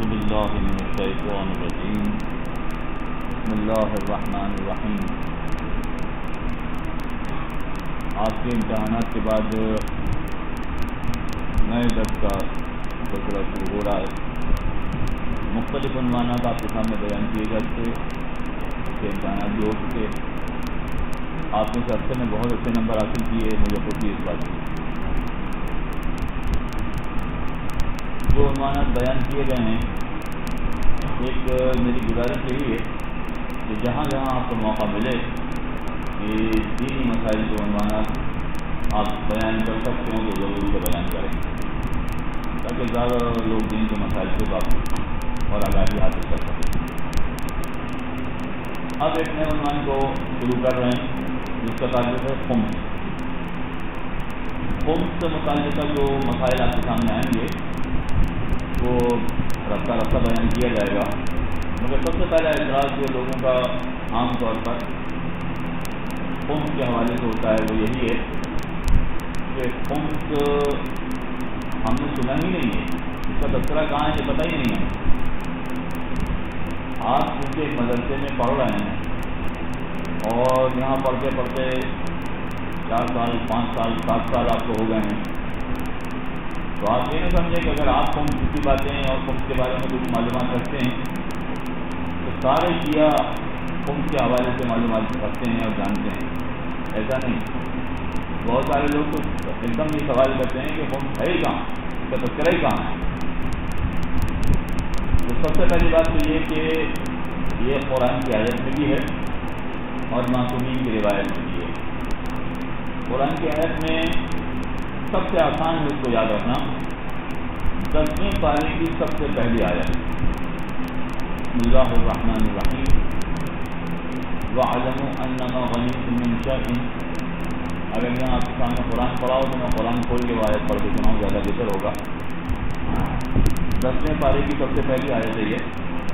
باللہ من الشیطان الرجیم بسم اللہ الرحمن الرحیم۔ آج کے امتحانات کے بعد نئے درس کا سلسلہ شروع ہو رہا ہے۔ مختلف عنوانات آپ کے سامنے بیان کیے جا چکے، اس کے امتحانات بھی ہو چکے۔ آپ نے اس عرصے میں بہت اچھے نمبر حاصل کیے، مجھے خوشی اس بات کی۔ جو عنوانات بیان کیے گئے ہیں، ایک میری گزارش یہی ہے کہ جہاں جہاں آپ کو موقع ملے کہ دینی مسائل کے عنوانات آپ بیان کر سکتے ہوں تو ضرور اسے بیان کریں، تاکہ زیادہ لوگ دین کے مسائل سے واقف اور آگاہی حاصل کر سکیں۔ اب ایک نئے عنوان کو شروع کر رہے ہیں جس کا تعلق ہے خمس۔ خمس سے متعلقہ جو مسائل آپ کے سامنے آئیں گے وہ رفتہ رفتہ بیان کیا جائے گا، مگر سب سے پہلا اعتراض جو لوگوں کا عام طور پر خمس کے حوالے سے ہوتا ہے وہ یہی ہے کہ خمس ہم نے سنا ہی نہیں ہے، اس کا تذکرہ کہاں ہے یہ پتہ ہی نہیں ہے۔ آپ کیونکہ ایک مدرسے میں پڑھ رہے ہیں اور یہاں پڑھتے پڑھتے 4 سال 5 سال 7 سال آپ کو ہو گئے ہیں، تو آپ یہ نہ سمجھیں کہ اگر آپ خمس کی باتیں اور خمس کے بارے میں کچھ معلومات رکھتے ہیں تو سارے شیعہ خمس کے حوالے سے معلومات رکھتے ہیں اور جانتے ہیں۔ ایسا نہیں، بہت سارے لوگ تو ایک دم یہ سوال کرتے ہیں کہ خمس ہے ہی کہاں، اس کا تذکرہ ہی کہاں ہے۔ تو سب سے پہلی بات تو یہ کہ یہ قرآن کی آیت میں بھی ہے اور معصومین کی روایت میں بھی ہے۔ قرآن کی آیت میں سب سے آسان ہے اس کو یاد رکھنا، 10ویں پارے کی سب سے پہلی آیت، بسم اللہ الرحمن الرحیم، وَاعْلَمُوا أَنَّمَا غَنِمْتُم مِّن شَيْءٍ۔ اگر یہاں آپ کے سامنے قرآن پڑھا ہو تو میں قرآن کھول کے وہ آیت پڑھ کے سناؤں، زیادہ بہتر ہوگا۔ 10ویں پارے کی سب سے پہلی آیت ہے یہ،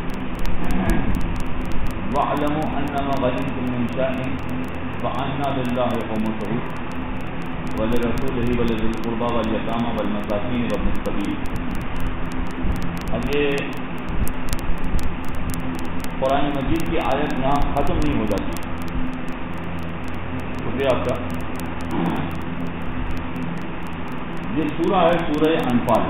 وَاعْلَمُوا أَنَّمَا غَنِمْتُم مِّن شَيْءٍ فَأَنَّ لِلَّهِ خُمُسَهُ وَلِرَسُولِهِ وَلِذِي الْقُرْبَى وَالْيَتَامَى وَالْمَسَاكِينِ وَابْنِ السَّبِيلِ۔ اب یہ قرآن مجید کی آیت یہاں ختم نہیں ہو جاتی۔ شکریہ آپ کا۔ یہ سورہ ہے سورہ انفال،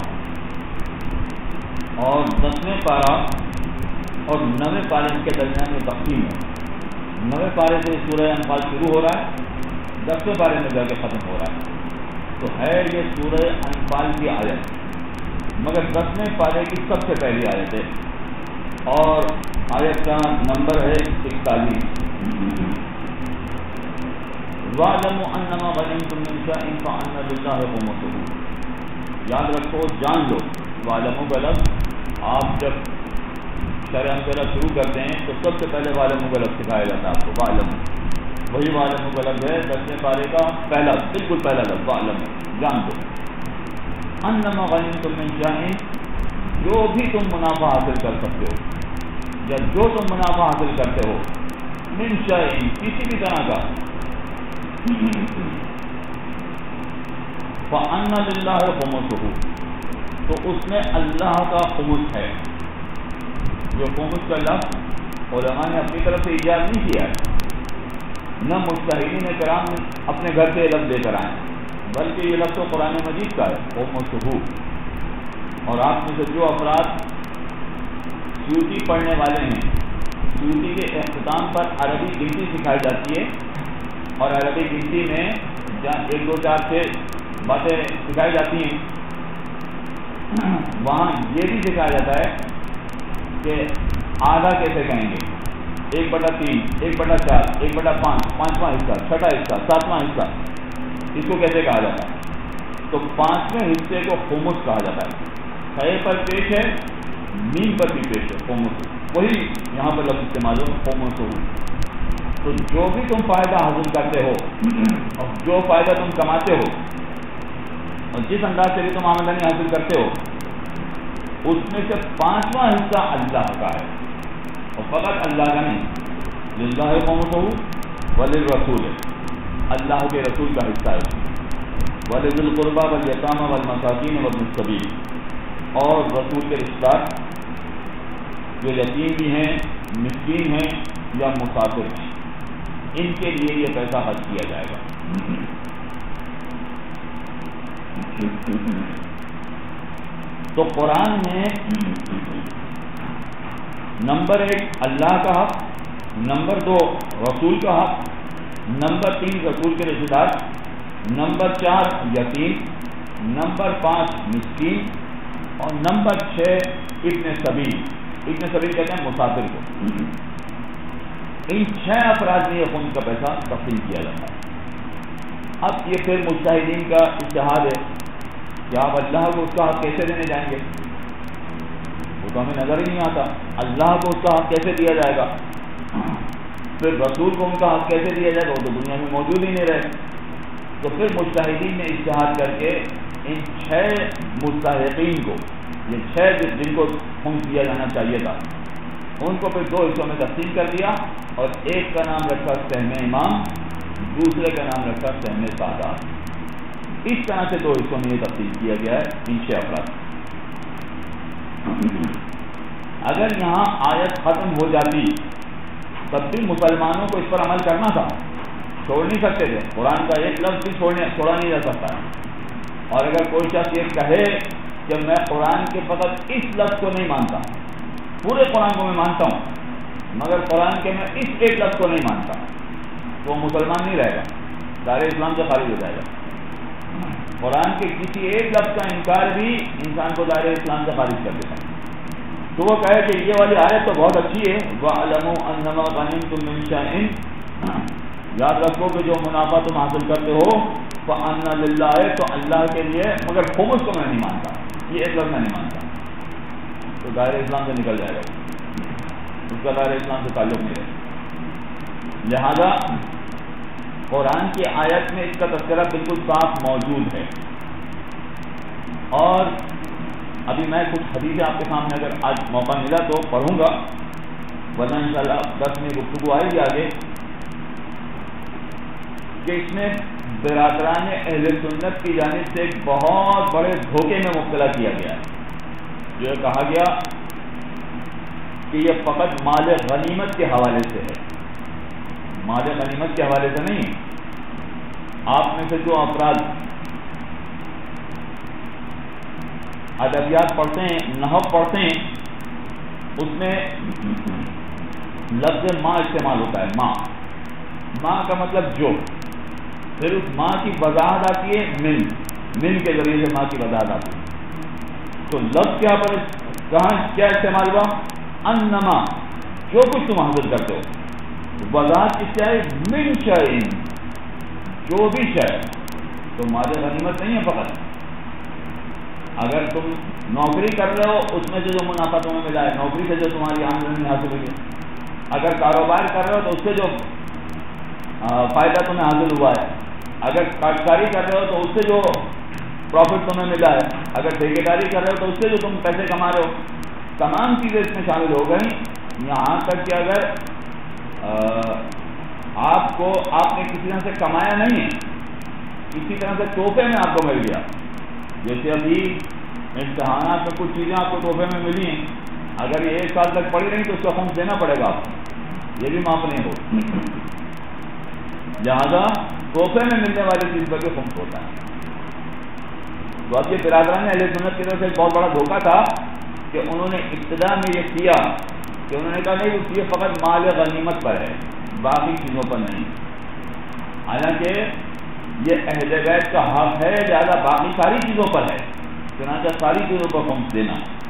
اور 10ویں پارہ اور 9ویں پارے کے درمیان میں تقسیم ہے۔ 9ویں پارے سے سورہ انفال شروع ہو رہا ہے، 10ویں پارے میں جا کے ختم ہو رہا ہے، تو ہے یہ سورہ انفال کی آیت، مگر 10ویں پارے کی سب سے پہلی آیت ہے اور آیت کا نمبر ہے 41۔ وَاعْلَمُوا أَنَّمَا غَنِمْتُم مِّن شَيْءٍ فَأَنَّ لِلَّهِ خُمُسَهُ۔ یاد رکھو، جان لو، وَاعْلَمُوا کا لفظ آپ جب شرح امثلہ شروع کرتے ہیں تو سب سے پہلے وَاعْلَمُوا کا لفظ سکھایا جاتا ہے آپ کو، وَاعْلَمُوا، وہی وَاعْلَمُوا کا لفظ ہے 10ویں پارے کا پہلا، بالکل پہلا لفظ، وَاعْلَمُوا، جان دو، أَنَّمَا غَنِمْتُم مِّن شَيْءٍ، جو بھی تم منافع حاصل کر سکتے ہو یا جو تم منافع حاصل کرتے ہو، من شیء، کسی بھی طرح کا، فَأَنَّ لِلَّهِ خُمُسُهُ، تو اس میں اللہ کا خمس ہے۔ جو خمس کا لفظ علماء نے اپنی طرف سے ایجاد نہیں کیا ہے، نہ مجتہدین کرام اپنے گھر سے یہ لفظ لے کر آئے، بلکہ یہ لفظ قرآن مجید کا ہے، خمسہ۔ اور آپ میں سے جو افراد سیوطی پڑھنے والے ہیں، سیوطی کے اختتام پر عربی گنتی سکھائی جاتی ہے، اور عربی گنتی میں جہاں 1 2 4 6 باتیں سکھائی جاتی ہیں، وہاں یہ بھی سکھایا جاتا ہے کہ آدھا کیسے کہیں گے، 1/3 1/4 1/5 5واں حصہ 6واں حصہ 7واں حصہ، اس کو کیسے کہا جاتا ہے؟ تو 5ویں حصے کو خمس کہا جاتا ہے۔ صحیح پر پیش ہے، میم پر بھی پیش ہے، خمس، وہی یہاں پر لفظ استعمال ہو، خمس ہو۔ تو جو بھی تم فائدہ حاصل کرتے ہو اور جو فائدہ تم کماتے ہو اور جس انداز سے بھی تم آمدنی حاصل کرتے ہو، اس میں سے 5واں حصہ اللہ کا ہے، اور فقط اللہ کا نہیں، للہ خمسہ وللرسول، اللہ کے رسول کا حصہ ہے، وَلِذِي الْقُرْبَى وَالْيَتَامَى وَالْمَسَاكِينِ وَابْنِ السَّبِيلِ، اور رسول کے رشتہ دار جو یتیم بھی ہیں، مسکین ہیں یا مسافر ہیں، ان کے لیے یہ پیسہ خرچ کیا جائے گا۔ تو قرآن میں نمبر 1 اللہ کا حق، نمبر 2 رسول کا حق، نمبر 3 رسول کے رشتہ دار، نمبر 4 یتیم، نمبر 5 مسکین، اور نمبر 6 ابن سبیل۔ ابن سبیل کہتے ہیں مسافر کو۔ ان 6 افراد میں یہ خمس کا پیسہ تقسیم کیا جاتا ہے۔ اب یہ پھر مجتہدین کا اجتہاد ہے کہ آپ اللہ کو اس کا حق کیسے دینے جائیں گے، وہ تو ہمیں نظر ہی نہیں آتا۔ اللہ کو اس کا حق کیسے دیا جائے گا، پھر رسول کو ان کا حق کیسے دیا جائے گا، وہ تو دنیا میں موجود ہی نہیں رہے۔ تو پھر مجتہدین نے اجتہاد کر کے ان 6 مستحقین کو، یہ 6 جن کو خمس دیا جانا چاہیے تھا، ان کو پھر 2 حصوں میں تقسیم کر دیا، اور ایک کا نام رکھا سہم امام، دوسرے کا نام رکھا سہم سادات۔ اس طرح سے 2 حصوں میں یہ تقسیم کیا گیا ہے ان 6 افراد۔ اگر یہاں آیت ختم ہو جاتی تب بھی مسلمانوں کو اس پر عمل کرنا تھا، چھوڑ نہیں سکتے تھے، قرآن کا ایک لفظ بھی چھوڑا نہیں جا سکتا ہے۔ اور اگر کوئی شخص یہ کہے کہ میں قرآن کے فقط اس لفظ کو نہیں مانتا، پورے قرآن کو میں مانتا ہوں مگر قرآن کے میں اس ایک لفظ کو نہیں مانتا، تو وہ مسلمان نہیں رہے گا، دائرہ اسلام سے خارج ہو جائے گا۔ قرآن کے کسی ایک لفظ کا انکار بھی انسان کو دائرہ اسلام سے خارج کر دیتا ہے۔ تو وہ کہے کہ یہ والی آیت تو بہت اچھی ہے، وَاعْلَمُوا أَنَّمَا غَنِمْتُم مِّن شَيْءٍ، یاد رکھو کہ جو منافع تم حاصل کرتے ہو فَأَنَّ لِلَّهِ، تو اللہ کے لیے، مگر خمس کو میں نہیں مانتا، یہ ایک لفظ میں نہیں مانتا، تو دائرہ اسلام سے نکل جائے گا، اس کا دائرہ اسلام سے تعلق نہیں رہے۔ لہذا قرآن کی آیت میں اس کا تذکرہ بالکل صاف موجود ہے۔ اور ابھی میں کچھ حدیثیں آپ کے سامنے اگر آج موقع ملا تو پڑھوں گا، ورنہ انشاءاللہ 10 میں گفتگو آئے گی آگے، کہ اس میں برادران اہل سنت کی جانب سے ایک بہت بڑے دھوکے میں مبتلا کیا گیا ہے، جو کہا گیا کہ یہ فقط مال غنیمت کے حوالے سے ہے، مال غنیمت کے حوالے سے نہیں۔ آپ میں سے جو افراد ادبیات پڑھتے ہیں، نحو پڑھتے ہیں، اس میں لفظ ماں استعمال ہوتا ہے، ماں، ماں کا مطلب جو، پھر اس ماں کی وضاحت آتی ہے من کے ذریعے سے ماں کی وضاحت آتی ہے۔ تو لفظ کیا پر کہاں کیا استعمال ہوا، انما، جو کچھ تم حاصل کرتے ہو، وضاحت کس سے ہے، من شیء، جو بھی شے، تو مال غنیمت نہیں ہے فقط۔ اگر تم نوکری کر رہے ہو، اس میں سے جو منافع تمہیں ملا ہے، نوکری سے جو تمہاری آمدنی حاصل ہوئی ہے، اگر کاروبار کر رہے ہو تو اس سے جو فائدہ تمہیں حاصل ہوا ہے، اگر کاشتکاری کر رہے ہو تو اس سے جو پروفٹ تمہیں ملا ہے، اگر ٹھیکیداری کر رہے ہو تو اس سے جو تم پیسے کما رہے ہو، تمام چیزیں اس میں شامل ہو گئی، یہاں تک کہ اگر آپ نے کسی طرح سے کمایا نہیں ہے، کسی طرح سے تحفے میں آپ کو مل گیا، جیسے ابھی امتحانات میں کچھ چیزیں آپ کو تحفے میں ملی ہیں، اگر یہ 1 سال تک پڑی رہی تو اس کا خمس دینا پڑے گا آپ کو، یہ بھی معاف نہیں ہو۔ لہذا تحفے میں ملنے والی چیز پر بھی خمس ہوتا ہے۔ تو اب یہ برادران اہل سنت کی طرف سے ایک بہت بڑا دھوکہ تھا کہ انہوں نے ابتدا میں یہ کیا کہ انہوں نے کہا نہیں، یہ فقط مال غنیمت پر ہے، باقی چیزوں پر نہیں، حالانکہ یہ اہل بیت کا حق ہے، لہٰذا باقی ساری چیزوں پر ہے، چنانچہ ساری چیزوں پر خمس دینا۔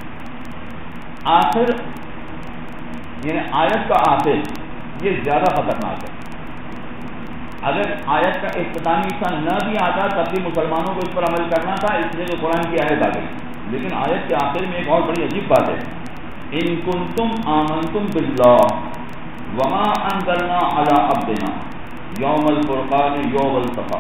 آخر یعنی آیت کا آخر یہ زیادہ خطرناک ہے۔ اگر آیت کا اختتامی حصہ نہ بھی آتا تب بھی مسلمانوں کو اس پر عمل کرنا تھا، اس لیے جو قرآن کی آیت آ گئی، لیکن آیت کے آخر میں ایک اور بڑی عجیب بات ہے، ان کنتم آمنتم باللہ وما انزلنا علی عبدنا یوم الفرقان یوم التقا۔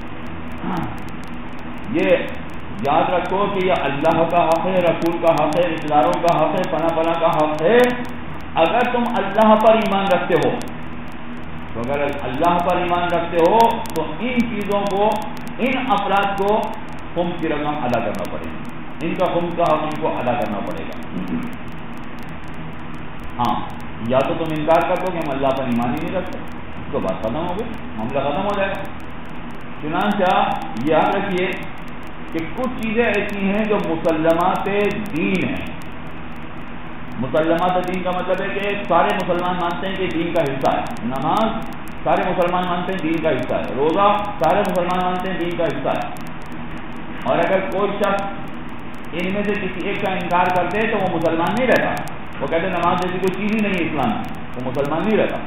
یہ یاد رکھو کہ یہ اللہ کا حق ہے، رسول کا حق ہے، رشتہ داروں کا حق ہے، پناہ کا حق ہے۔ اگر تم اللہ پر ایمان رکھتے ہو تو اگر اللہ پر ایمان رکھتے ہو تو ان چیزوں کو، ان افراد کو خمس کی رقم ادا کرنا پڑے گی، ان کا خمس کا حق ان کو ادا کرنا پڑے گا۔ ہاں یا تو تم انکار کر دو کہ ہم اللہ پر ایمان ہی نہیں رکھتے، تو بات ختم ہو گئی، معاملہ ختم ہو جائے گا۔ چنانچہ یاد رکھیے کہ کچھ چیزیں ایسی ہیں جو مسلمات دین ہیں۔ مسلمات دین کا مطلب ہے کہ سارے مسلمان مانتے ہیں کہ دین کا حصہ ہے۔ نماز سارے مسلمان مانتے ہیں دین کا حصہ ہے، روزہ سارے مسلمان مانتے ہیں دین کا حصہ ہے، اور اگر کوئی شخص ان میں سے کسی ایک کا انکار کر دے تو وہ مسلمان نہیں رہتا، وہ کہتے ہیں نماز جیسی کوئی چیز ہی نہیں ہے اسلام میں، وہ مسلمان نہیں رہتا۔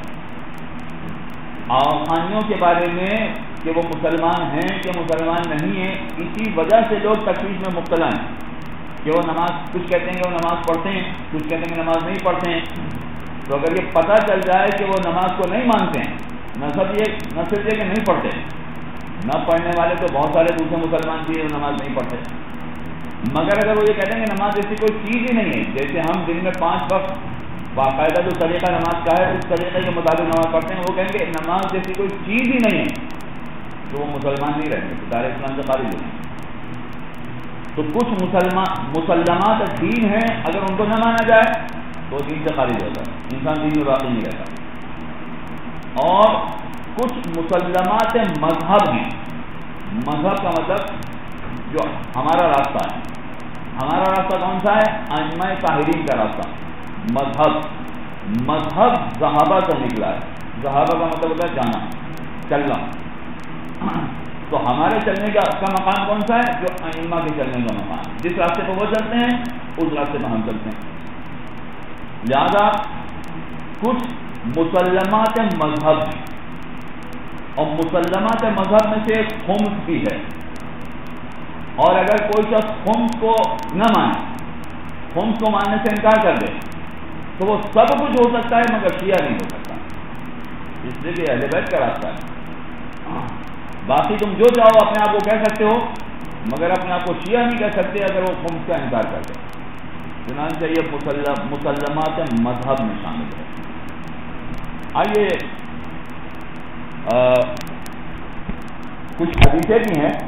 آخانیوں کے بارے میں کہ وہ مسلمان ہیں کہ مسلمان نہیں ہیں، اسی وجہ سے لوگ تشویش میں مبتلا ہیں کہ وہ نماز، کچھ کہتے ہیں کہ وہ نماز پڑھتے ہیں، کچھ کہتے ہیں کہ نماز نہیں پڑھتے ہیں۔ تو اگر یہ پتہ چل جائے کہ وہ نماز کو نہیں مانتے ہیں، نہ صرف یہ کہ نہیں پڑھتے، نہ پڑھنے والے تو بہت سارے دوسرے مسلمان بھی وہ نماز نہیں پڑھتے، مگر اگر وہ یہ کہتے ہیں کہ نماز ایسی کوئی چیز ہی نہیں ہے، جیسے ہم دن میں 5 وقت باقاعدہ جو طریقہ نماز کا ہے اس طریقے کے مطابق نماز پڑھتے ہیں، وہ کہیں گے نماز جیسی کوئی چیز ہی نہیں ہے، تو وہ مسلمان نہیں رہیں گے، دار اسلام سے خارج ہو جائیں گے۔ تو کچھ مسلمات دین ہیں، اگر ان کو نہ مانا جائے تو دین سے خارج ہوتا ہے، انسان دین میں باقی نہیں رہتا۔ اور کچھ مسلمات مذہب ہیں، مذہب کا مطلب جو ہمارا راستہ ہے، ہمارا راستہ کون سا ہے؟ ائمہ طاہرین کا راستہ۔ مذہب صحابہ سے نکلا ہے، صحابہ کا مطلب ہوتا ہے جانا، چلنا۔ تو ہمارے چلنے کا مقام کون سا ہے؟ جو ائمہ کے چلنے کا مقام، جس راستے پہ وہ چلتے ہیں اس راستے پہ ہم چلتے ہیں۔ لہذا کچھ مسلمات مذہب ہیں، اور مسلمات مذہب میں سے خمس بھی ہے، اور اگر کوئی شخص خمس کو نہ مانے، خمس کو ماننے سے انکار کر دے تو وہ سب کچھ ہو سکتا ہے مگر شیعہ نہیں ہو سکتا، اس لیے کہ اہل بیت کا راستہ ہے۔ باقی تم جو چاہو اپنے آپ کو کہہ سکتے ہو، مگر اپنے آپ کو شیعہ نہیں کہہ سکتے اگر وہ خمس کا انکار کر دے۔ چنانچہ یہ مسلمات مذہب میں شامل ہے۔ آئیے کچھ حدیثیں بھی ہیں،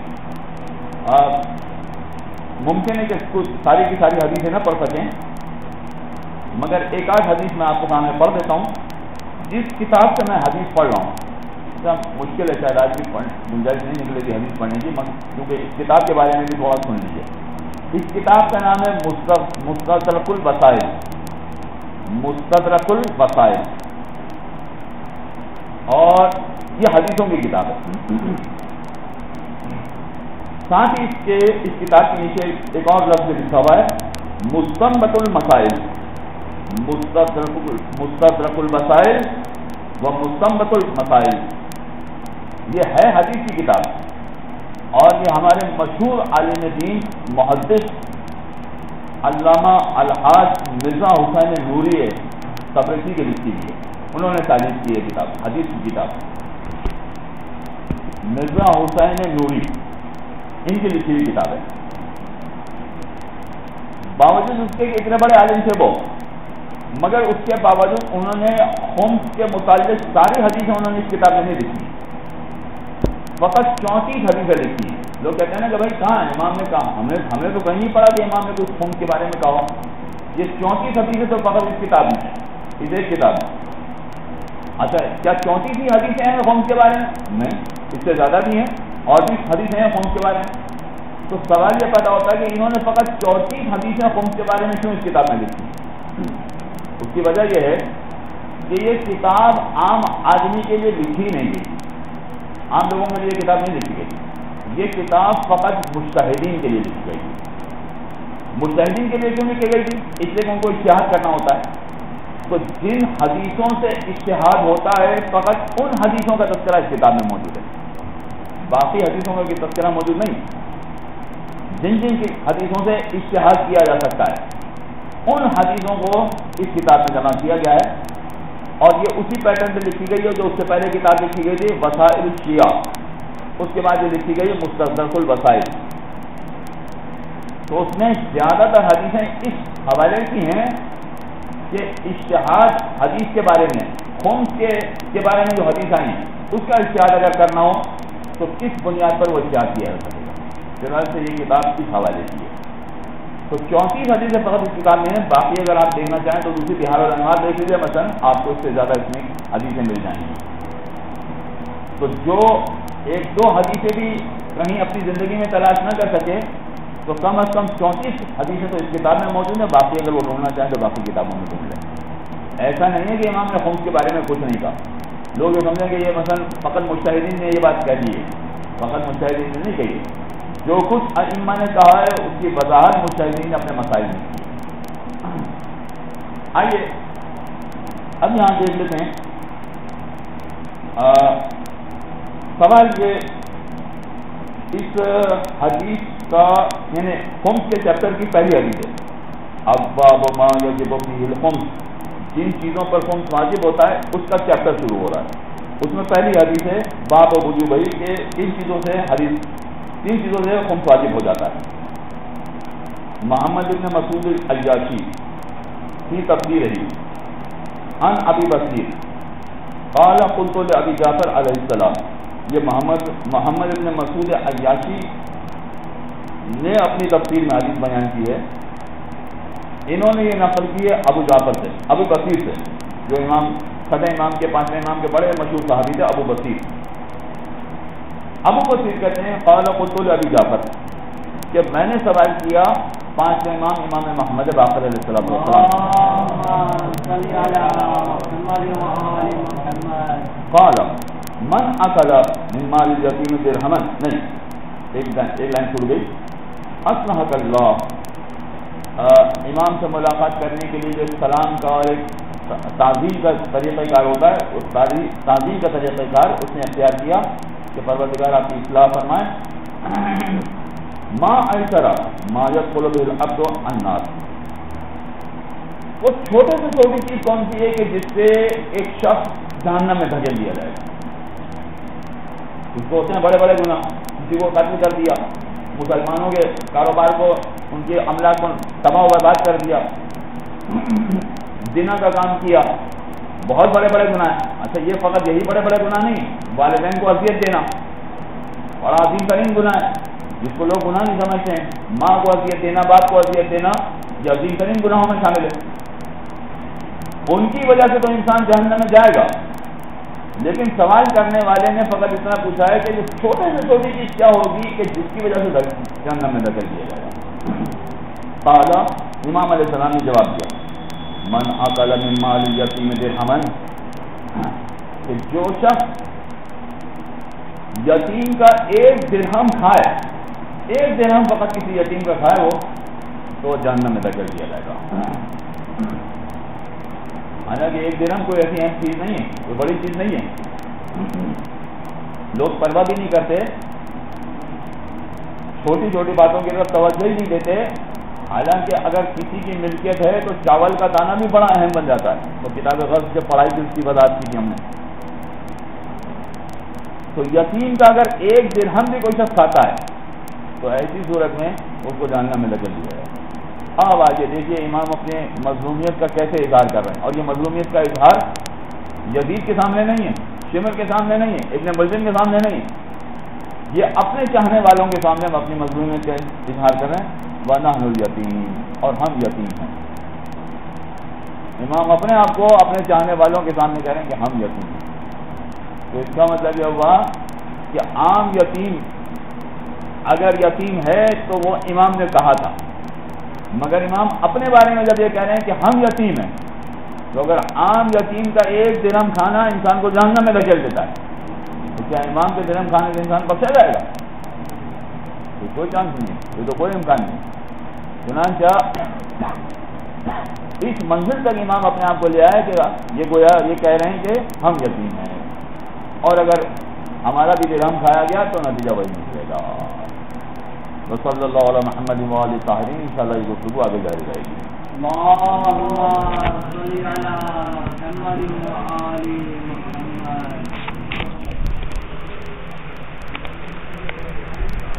ممکن ہے کہ کچھ ساری کی ساری حدیثیں نہ پڑھ سکیں، مگر ایک آدھ حدیث میں آپ کو سامنے پڑھ دیتا ہوں۔ جس کتاب سے میں حدیث پڑھ رہا ہوں، مشکل ہے شاید آج بھی گنجائش نہیں نکلے گی حدیث پڑھنے کی، کیونکہ اس کتاب کے بارے میں بھی تھوڑا سن لیجیے۔ اس کتاب کا نام ہے مستدرک الوسائل، مستدرک الوسائل، اور یہ حدیثوں کی کتاب ہے۔ ساتھ ہی اس کتاب کے نیچے ایک اور لفظ لکھا ہوا ہے مستنبط المسائل، مستدرک الوسائل و مستنبط المسائل، یہ ہے حدیث کی کتاب، اور یہ ہمارے مشہور عالم دین محدث علامہ الحاج مرزا حسین نوری تبریزی کے لکھی ہوئی ہے، انہوں نے تالیف کی ہے کتاب، حدیث کی کتاب، مرزا حسین نوری ان کی لکھی ہوئی کتاب ہے۔ باوجود اس کے کہ اتنے بڑے عالم تھے وہ، مگر اس کے باوجود انہوں نے خمس کے متعلق ساری حدیثیں انہوں نے اس کتاب میں نہیں لکھی، فقط 34 حدیثیں لکھی ہیں۔ لوگ کہتے ہیں نا کہ بھائی کہاں ہے امام نے کہا، ہم نے تو کہیں نہیں پڑھا کہ امام نے کچھ خمس کے بارے میں کہا۔ یہ 34 حدیثیں تو فقط اس کتاب میں ہیں، اس ایک کتاب میں۔ اچھا کیا 34 ہی حدیثیں ہیں خمس کے بارے میں؟ نہیں، اس سے زیادہ بھی ہیں، اور بھی حدیثیں ہیں خمس کے بارے میں۔ تو سوال یہ پیدا ہوتا ہے کہ انہوں نے فقط 34 حدیثیں خمس کے بارے میں کیوں اس کتاب میں لکھی؟ اس کی وجہ یہ ہے کہ یہ کتاب عام آدمی کے لیے لکھی نہیں گئی، عام لوگوں کے لیے یہ کتاب نہیں لکھی گئی، یہ کتاب فقط مجتہدین کے لیے لکھی گئی تھی۔ مجتہدین کے لیے کیوں لکھی گئی تھی؟ اس لیے کہ ان کو اجتہاد کرنا ہوتا ہے، تو جن حدیثوں سے اجتہاد ہوتا ہے فقط ان حدیثوں کا تذکرہ اس کتاب میں موجود ہے، باقی حدیثوں کا تذکرہ موجود نہیں۔ جن کی حدیثوں سے اجتہاد کیا جا سکتا ہے ان حدیثوں کو اس کتاب میں جمع کیا گیا ہے، اور یہ اسی پیٹرن سے لکھی گئی ہے جو اس سے پہلے کتاب لکھی گئی تھی وسائل الشیعہ، اس کے بعد یہ لکھی گئی ہے مستدرک الوسائل۔ تو اس میں زیادہ تر حدیثیں اس حوالے کی ہیں کہ اجتہاد حدیث کے بارے میں، خمس کے بارے میں جو حدیث آئی ہیں اس کا اجتہاد اگر کرنا ہو تو کس بنیاد پر وہ اجتہاد کیا جا سکے گا، چنانچہ یہ کتاب اس حوالے کی ہے۔ تو 34 حدیثیں فقط اس کتاب میں ہیں. باقی اگر آپ دیکھنا چاہیں تو دوسری بہار الانوار دیکھ لیجیے مثلا, آپ کو اس سے زیادہ اس میں حدیثیں مل جائیں گی. تو جو ایک دو حدیثیں بھی کہیں اپنی زندگی میں تلاش نہ کر سکے تو کم از کم 34 حدیثیں تو اس کتاب میں موجود ہیں. باقی اگر وہ ڈھونڈنا چاہیں تو باقی کتابوں میں ڈھونڈ لیں. ایسا نہیں ہے کہ امام نے خمس کے بارے میں کچھ نہیں کہا. لوگ یہ سمجھیں کہ یہ مثلا فقط مجتہدین نے یہ بات کہہ دی ہے. فقط مجتہدین نے نہیں کہی. جو کچھ ائمہ نے کہا ہے اس کی وضاحت مجتہدین نے اپنے مسائل میں کی. آئیے اب یہاں دیکھ لیتے ہیں. سوال یہ اس حدیث کا یعنی خمس کے چیپٹر کی پہلی حدیث ہے. ابواب ما یجب فیہ الخمس, جن چیزوں پر خمس واجب ہوتا ہے اس کا چیپٹر شروع ہو رہا ہے. اس میں پہلی حدیث ہے باب وجوب ہی کہ تین چیزوں سے خمس واجب ہو جاتا ہے. محمد بن مسعود العیاشی کی تفسیر ہے عن ابی بصیر قال قلت لابی جعفر علیہ السلام. یہ محمد بن مسعود العیاشی نے اپنی تفسیر میں حدیث بیان کی ہے. انہوں نے یہ نقل کی ہے ابو جعفر سے, ابو بصیر سے, جو امام چھٹے امام کے پانچویں امام کے بڑے مشہور صحابی تھے ابو بصیر. ابو بصیر کہتے ہیں قال قلت لابی جعفر کہ میں نے سوال کیا پانچویں امام محمد باقر علیہ السلام قال من اکل من مال الیتیم درہما, نہیں ایک لائن چھوٹ گئی. اصلحک اللہ, امام سے ملاقات کرنے کے لیے جو سلام کا اور ایک تعظیم کا طریقہ کار ہوتا ہے, اس تعظیم کا طریقہ کار اس نے اختیار کیا کہ پروردگار آپ کی اصلاح فرمائے. ما ایسرا ما یدخل به العبد النار, وہ چھوٹے سے چھوٹی چیز کون سی ہے کہ جس سے ایک شخص جہنم میں دھکیل دیا جائے گا. اس کو ہوتے ہیں بڑے بڑے گناہ, کسی کو قتل کر دیا, مسلمانوں کے کاروبار کو ان کے املاک کو تباہ و برباد کر دیا, زنا کا کام کیا, بہت بڑے بڑے گناہ ہیں. اچھا یہ فقط یہی بڑے بڑے گناہ نہیں, والدین کو اذیت دینا بڑا عظیم ترین گناہ ہے جس کو لوگ گناہ نہیں سمجھتے ہیں. ماں کو اذیت دینا, باپ کو اذیت دینا, یہ عظیم ترین گناہوں میں شامل ہے. ان کی وجہ سے تو انسان جہنم میں جائے گا. لیکن سوال کرنے والے نے فقط اتنا پوچھا ہے کہ یہ چھوٹے سے چھوٹی چیز کیا ہوگی کہ جس کی وجہ سے جہنم میں دھکیل دیا جائے گا. قال, امام علیہ السلام نے جواب دیا من اکل من مال الیتیم درہما, کہ جو شخص یتیم کا ایک درہم کھائے, ایک درہم فقط کسی یتیم کا کھائے وہ, تو جہنم میں دھکیل دیا جائے گا. حالانکہ ایک درہم کوئی ایسی اہم چیز نہیں ہے, کوئی بڑی چیز نہیں ہے. لوگ پرواہ بھی نہیں کرتے, چھوٹی چھوٹی باتوں کی طرف توجہ ہی نہیں دیتے. حالانکہ اگر کسی کی ملکیت ہے تو چاول کا دانہ بھی بڑا اہم بن جاتا ہے. تو کتاب غرض سے پڑھائی کی اس کی وضاحت کی تھی ہم نے. تو یتیم کا اگر ایک درہم بھی کوئی شخص کھاتا ہے تو ایسی صورت میں اس کو جہنم میں دھکیل دیا جائے. اب آگے دیکھیے امام اپنے مظلومیت کا کیسے اظہار کر رہے ہیں. اور یہ مظلومیت کا اظہار یزید کے سامنے نہیں ہے, شمر کے سامنے نہیں ہے, ابن ملجم کے سامنے نہیں ہے, یہ اپنے چاہنے والوں کے سامنے ہم اپنی مظلومیت کا اظہار کر رہے ہیں. وَنَحْنُ الْيَتِيمُ, اور ہم یتیم ہیں. امام اپنے آپ کو اپنے چاہنے والوں کے سامنے کہہ رہے ہیں کہ ہم یتیم ہیں. تو اس کا مطلب یہ ہوا کہ عام یتیم اگر یتیم ہے تو وہ امام نے کہا تھا, مگر امام اپنے بارے میں جب یہ کہہ رہے ہیں کہ ہم یتیم ہیں, تو اگر عام یتیم کا ایک درہم کھانا انسان کو جہنم میں دھکیل دیتا ہے تو کیا امام کے درہم کھانے سے انسان بخشا جائے گا؟ کوئی چانس نہیں ہے, یہ تو کوئی امکان نہیں. چنانچہ اس منزل تک امام اپنے آپ کو لے آئے کہ یہ گویا یہ کہہ رہے ہیں کہ ہم یتیم ہیں, اور اگر ہمارا بھی درہم کھایا گیا تو نتیجہ وہی نکلے گا. تو صلی اللہ علیہ محمد وآلہ طاہرین, انشاءاللہ یہ گفتگو آگے جاری رہے گی. اللہم صلی علی محمد وآلہ محمد.